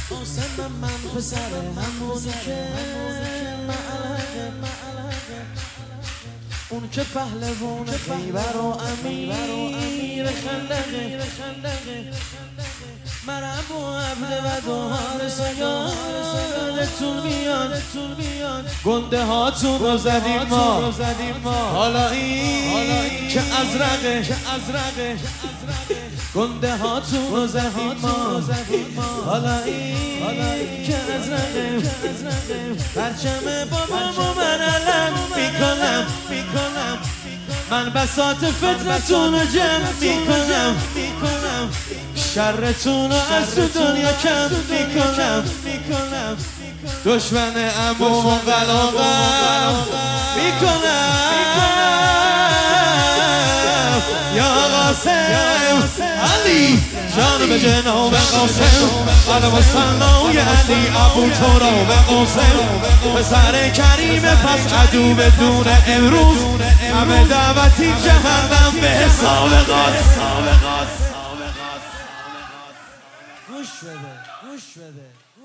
قاسم من پسر همونی که معلقه اون که پهلوان خیبر و امیر خندقه مرحب و عبد و دوهار سیادتون بیاد گنده هاتون رو زدیم ما حالا این که ازرقه گنده هاتون رو زدیم ما حالا این که ازرقه پرچم بابامو من علم میکنم من بساط فتنتون رو جمع میکنم شرتون رو از تو دنیا کم میکنم دشمن عموم و قلاقم میکنم یا قاسم علی جان به جناب قاسم علم و سنای علی ابو تراب قاسم پسر کریم پس عدو بدون امروز همه دعوتی جهنم به حساب قاسم گوش بده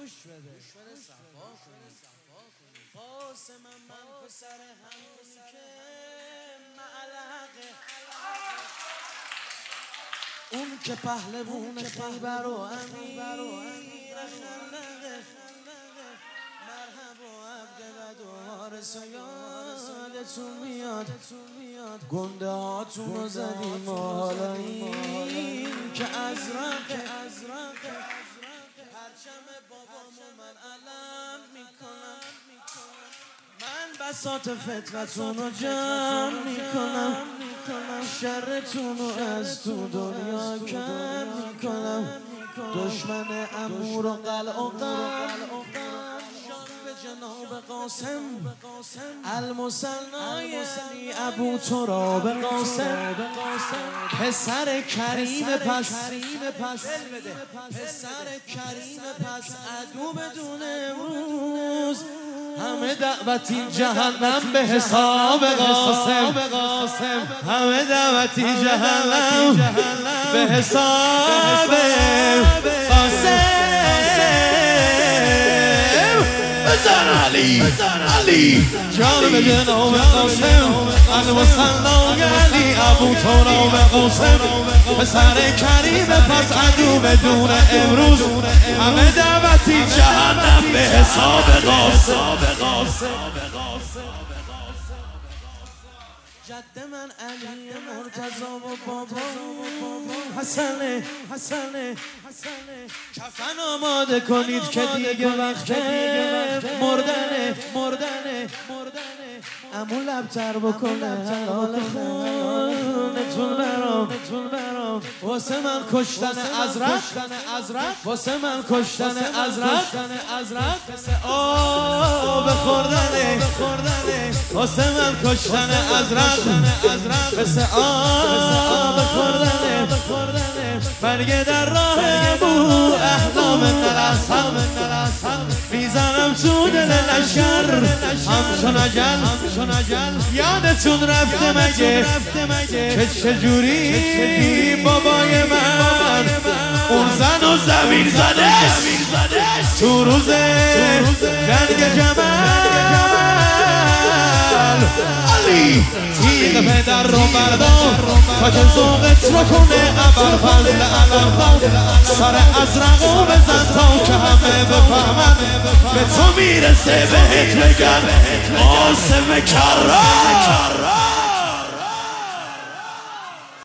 قاسم من پسر همونی که معلقه اون که پهلوان خیبر و امیر خندقه مرحب و عبد و دوهار سیادتون میاد گنده هاتون رو زدیم و حالا این که ازرقه پرچم بابامو من علم میکنم من بساط فطرتون رو جمع میکنم شرتون رو از تو دنیا کم میکنم دشمن امور و قلعقم به جناب قاسم المثنای علی ابو تراب قاسم پسر کریم پس عدو بدون امروز همه دعوتی جهنم به حساب قاسم همه دعوتی جهنم به حساب قاسم بزن علی جان به جناب قاسم علم سنای علی ابو تراب قاسم پسر کریم پس عدو بدون امروز همه دعوتی جهنم به حساب قاسم جد من علی مرتضی و بابا حسنه کفن آماده کنید که دیگه وقت مردنه امو لبتر بکنه حلال خونتون برام واسه من کشتن ازرق آب خوردنه واسه من کشتن ازرق مثل آب خوردنه برگه در راه بو احلام نلسم میزنم تو دل لشکر همچون اجل یادتون رفته مگه که چجوری بابای من اون زن و زمین زدش تو روز جنگ جمل علی تیغ پدر رو بردار تا که ذوقت رو کنه ابرفضل سر ازرقو بزن تا که همه بفهمن به تو میرسه بهت بگن قاسم کرم